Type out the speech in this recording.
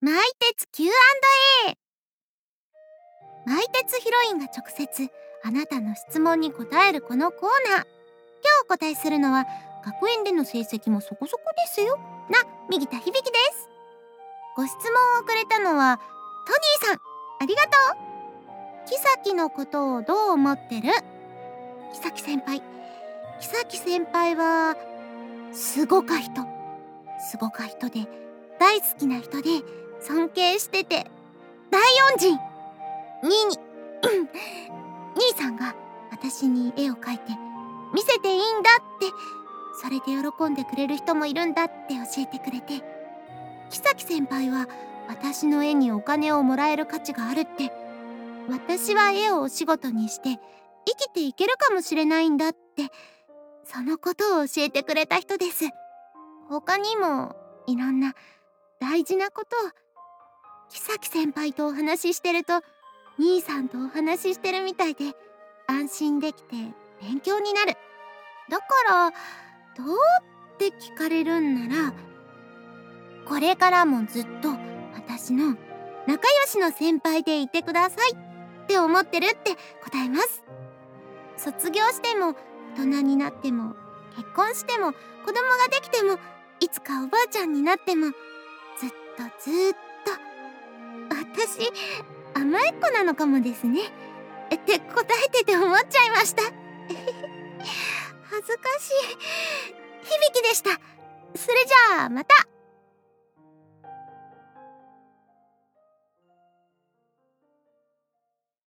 マイテツ Q&A。 マイテツヒロインが直接あなたの質問に答えるこのコーナー。今日お答えするのは、学園での成績もそこそこですよな右田響です。ご質問をくれたのはトニーさん、ありがとう。キサキのことをどう思ってる？キサキ先輩。キサキ先輩はすごか人で、大好きな人で、尊敬してて大恩人。兄さんが私に絵を描いて見せていいんだって、それで喜んでくれる人もいるんだって教えてくれて、キサキ先輩は私の絵にお金をもらえる価値があるって、私は絵をお仕事にして生きていけるかもしれないんだって、そのことを教えてくれた人です。他にもいろんな大事なことを、キサキ先輩とお話ししてると兄さんとお話ししてるみたいで安心できて勉強になる。だからどうって聞かれるんなら、これからもずっと私の仲良しの先輩でいてくださいって思ってるって答えます。卒業しても大人になっても結婚しても子供ができてもいつかおばあちゃんになってもずっと私甘えっ子なのかもですねって答えてて思っちゃいました。恥ずかしい。響でした。それじゃあまた。